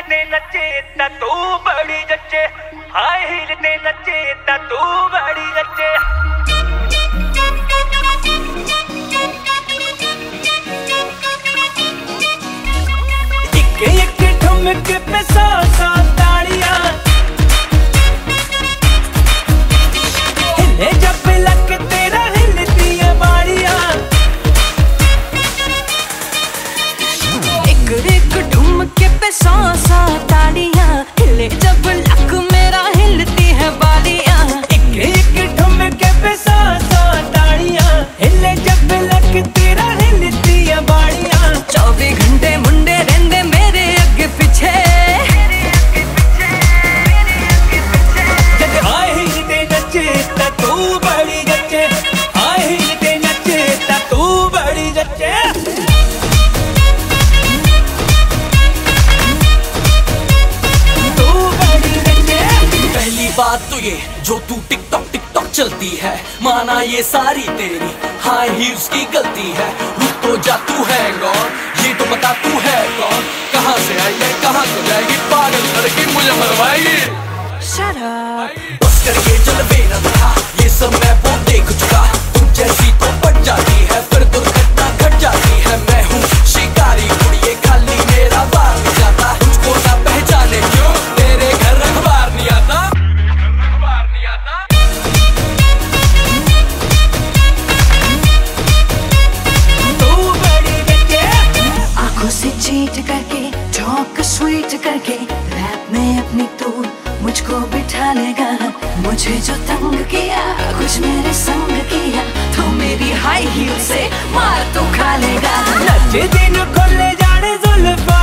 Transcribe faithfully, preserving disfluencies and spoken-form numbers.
ते नचे ता तू बड़ी जचे, हाई हील ते नचे ता तू बड़ी जचे। एक एक ठुमक पे सौ सौ ताड़ियां, हिले जब लक तेरा हिलती है बाड़ियां। एक एक ठुमके पे सौ सौ ताड़ियां, हिले जब लक मेरा हिलती है बाड़ियां। एक एक ठुमके पे सौ सौ ताड़ियां, हिले जब लक तेरा हिलती है बाड़ियां। चौबीस घंटे मुंडे रहंदे मेरे अगे पीछे, जद हाई हील ते नचे ता तू बड़ी जचे, हाई हील ते नचे ता तू बड़ी जचे। तू बड़ी जचे। पहली बात तो ये जो तू टिकटॉक टिकटॉक चलती है, माना ये सारी तेरी हाई हील्स की गलती है। रुक तो जा, तू है कौन ये तो बता, तू है कौन? कहाँ से आई है, कहाँ को जाएगी, पागल करके मुझे मरवाएगी। Shut up। बस कर ये जलवे न दिखा, ये सब मैं वो देख चुका। तुम जैसी तो पट जाती है, फिर दुर्घटना घट जाती है। मैं हूँ शिकारी कुड़िए, खाली मेरा बार नहीं जाता। तुझको ना पहचाने क्यों, तेरे घर अखबार नहीं आता, अखबार नहीं आता। तू बड़ी जचे। आंखों से चीट करके, टॉक स्वीट करके, रैप में अपनी तू मुझको बिठा लेगा। मुझे जो तंग किया, कुछ मेरे संग किया, तो मेरी हाई हील से मार तो खा लेगा। नच दिन खोले जाने जुल्फा